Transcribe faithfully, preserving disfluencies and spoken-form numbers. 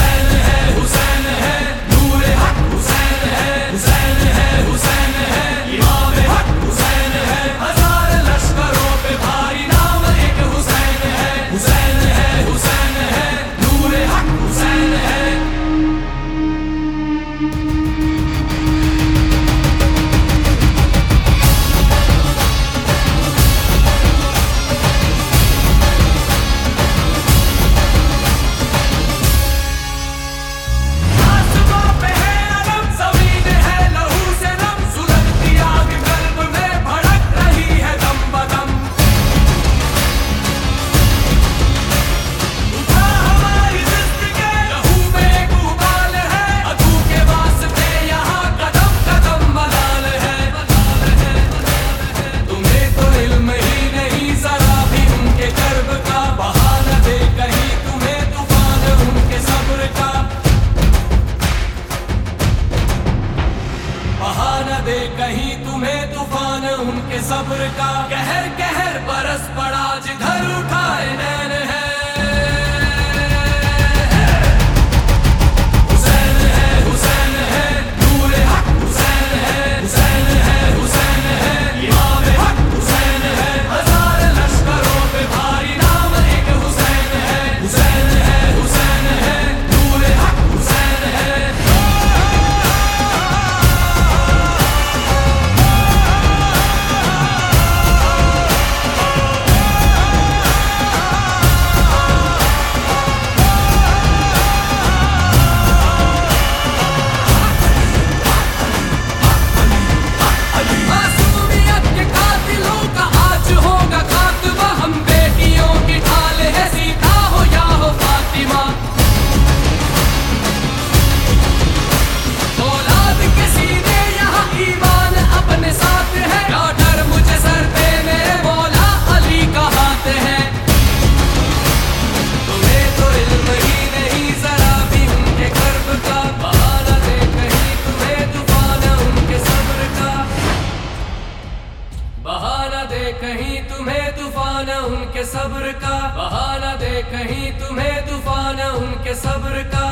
हुसैन है, हुसैन है, नूरे हक हुसैन है, हुसैन है, हुसैन है, इमाम हक हुसैन है, हजार लश्करों पे भारी नाम एक हुसैन है, हुसैन है, हुसैन है, नूरे हक हुसैन है। दे कहीं तुम्हें तूफान उनके सब्र का, कहर कहर बरस पड़ा जिधर उठाए नैन है। हुसैन है, हुसैन है, नूरे हक हुसैन है, हुसैन है, हुसैन है, इमाम हक हुसैन है, हजार लश्करों पे भारी नाम एक हुसैन है, हुसैन है, हुसैन है, नूरे हक हुसैन है। कहीं तुम्हें तूफान उनके सब्र का, बहाना दे कहीं तुम्हें तूफान उनके सब्र का।